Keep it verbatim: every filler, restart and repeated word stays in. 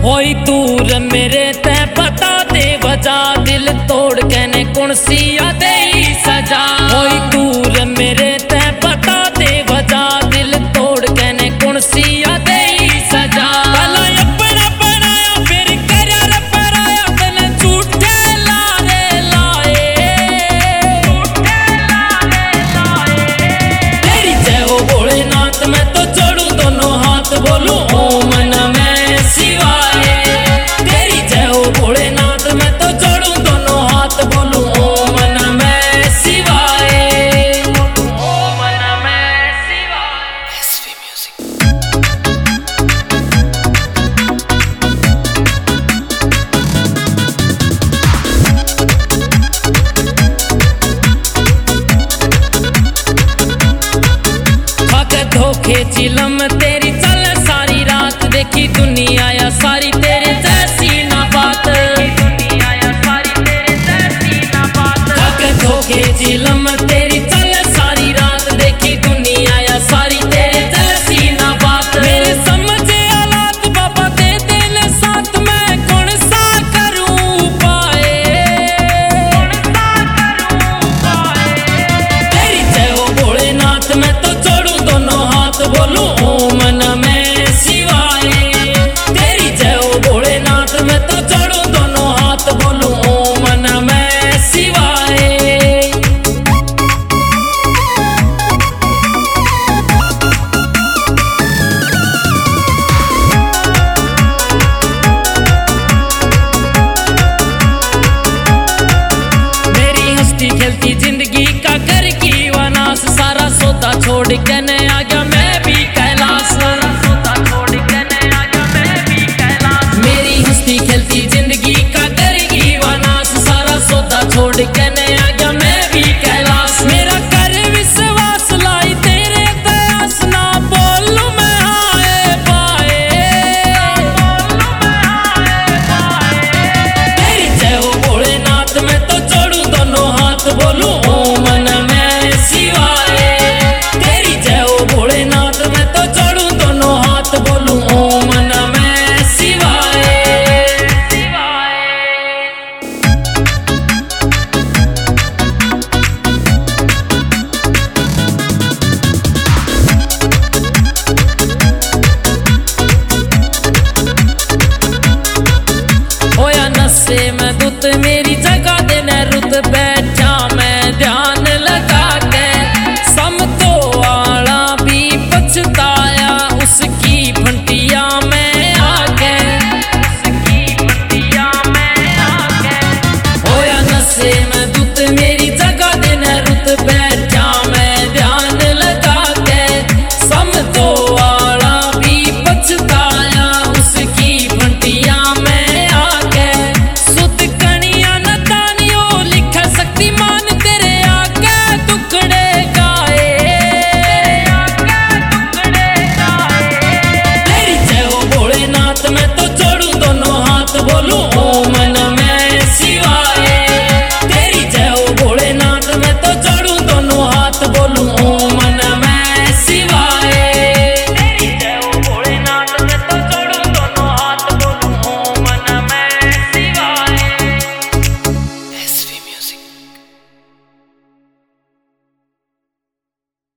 होई दूर मेरे ते बता दे वजह, दिल तोड़ के ने कौन सी दे सजा। होई दूर मेरे ते बता दे वजह, दिल तोड़ के ने कौन सी दे सजा। भला अपना बनाया फिर करा रे पराया, तने झूठे लारे लाए, झूठे लारे लाए। तेरी जय हो भोलेनाथ, मैं तो जोड़ू दोनों हाथ, बोलूं ओम नमः शिवाय। तेरी जय हो भोलेनाथ, मैं तो जोड़ू दोनों हाथ, बोलूं ओम नमः शिवाय, ओम नमः शिवाय। SV music. खाके धोखे चिलम तेरी चल सारी रात, देखी दुनिया या सारी तेरे जैसी ना बात, दुनिया या सारी तेरे जैसी ना बात। खाके धोखे चिलम